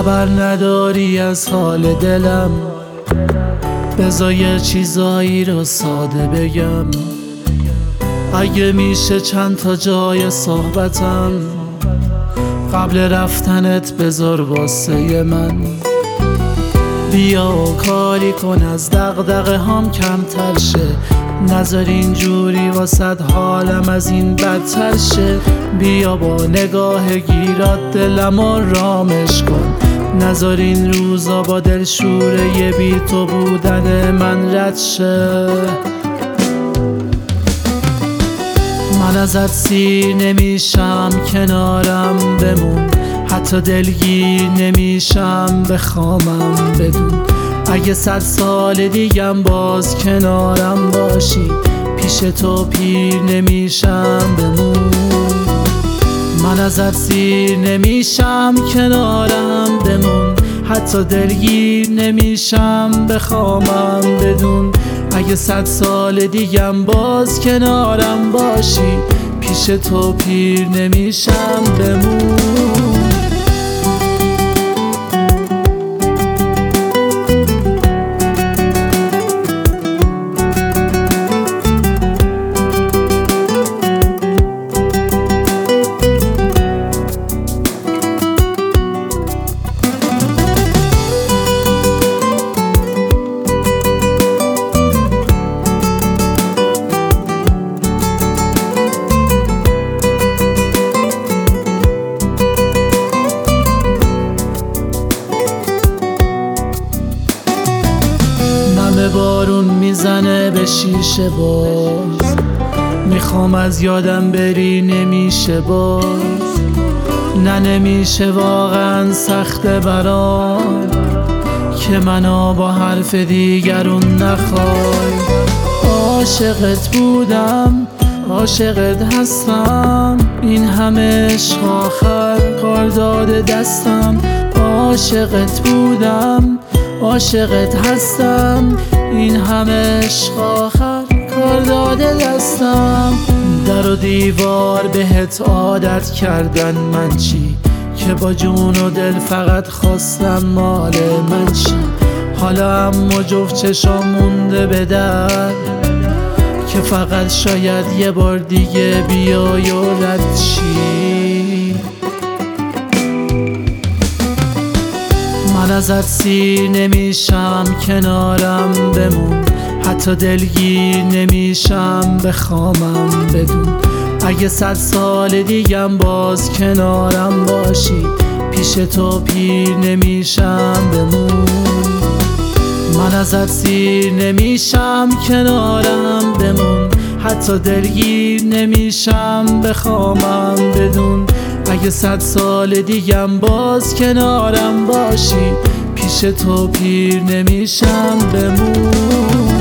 خبر نداری از حال دلم، بذار یه چیزایی رو ساده بگم. اگه میشه چند تا جای صحبتم قبل رفتنت بذار واسه من. بیا و کاری کن از دغدغه هام کمتر شه، نذار اینجوری واسد حالم از این بدتر شه. بیا با نگاه گیرات دلم رامش کن، نذار این روزا با دلشوره بی تو بودن من رد شه. من ازت سیر نمیشم کنارم بمون، حتی دلگیر نمیشم بخوامم بدون. اگه 100 سال دیگم باز کنارم باشی، پیش تو پیر نمیشم بمون. من ازت سیر نمیشم کنارم بمون، حتی دلگیر نمیشم بخوامم بدون. اگه 100 سال دیگم باز کنارم باشی، پیش تو پیر نمیشم بمون. بارون میزنه به شیشه باز، میخوام از یادم بری نمیشه باز. نه نمیشه واقعا سخته برام که منو با حرف دیگرون نخوای. عاشقت بودم عاشقت هستم، این همه عشق آخر کار داده دستم. عاشقت بودم عاشقت هستم، این همه عشق آخر کار داده دستم. در و دیوار بهت عادت کردن من چی، که با جون و دل فقط خواستم مال من چی. حالا اما جفت چشام مونده به در، که فقط شاید یه بار دیگه بیای و رد چی. من ازت سیر نمیشم کنارم بمون، حتی دلگیر نمیشم بخوامم بدون. اگه 100 سال دیگم باز کنارم باشی، پیش تو پیر نمیشم بمون. من ازت سیر نمیشم کنارم بمون، حتی دلگیر نمیشم بخوامم بدون. اگه 100 سال دیگم باز کنارم باشی، پیش تو پیر نمیشم بمون.